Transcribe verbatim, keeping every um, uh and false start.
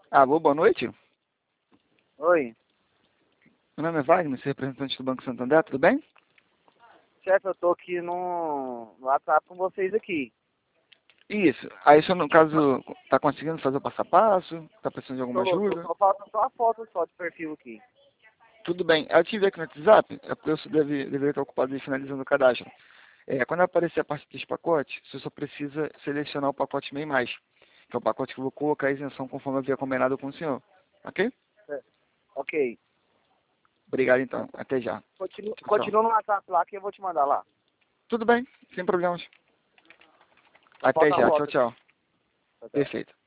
Alô, boa noite. Oi. Meu nome é Wagner, sou representante do Banco Santander, tudo bem? Chefe, eu tô aqui no, no WhatsApp com vocês aqui. Isso. Aí, só no caso, tá conseguindo fazer o passo a passo? Tá precisando de alguma Tô, tô ajuda? só falta só a foto só de perfil aqui. Tudo bem. Eu te vi aqui no WhatsApp, é porque eu só deve, deveria estar ocupado de finalizando o cadastro. É, quando aparecer a parte dos pacotes, você só precisa selecionar o pacote MEI Mais, que é o pacote que eu vou colocar a isenção conforme eu havia combinado com o senhor. Ok? É. Ok. Obrigado, então. Até já. Continua, Tchau, tchau. continua no WhatsApp lá que eu vou te mandar lá. Tudo bem, sem problemas. Só Até falta a já. Tchau, foto aqui. tchau. Tchau, tchau. Perfeito.